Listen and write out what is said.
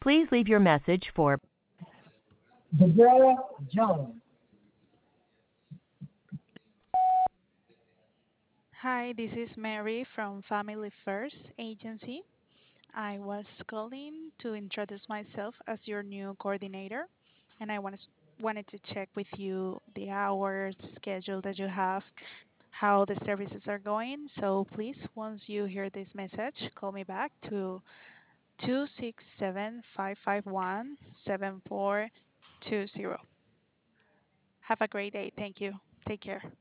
Please leave your message for Deborah Jones. Hi, this is Mary from Family First Agency. I was calling to introduce myself as your new coordinator, and I wanted to check with you the hours, the schedule that you have, how the services are going. So please, once you hear this message, call me back to 267-551-7420. Have a great day. Thank you. Take care.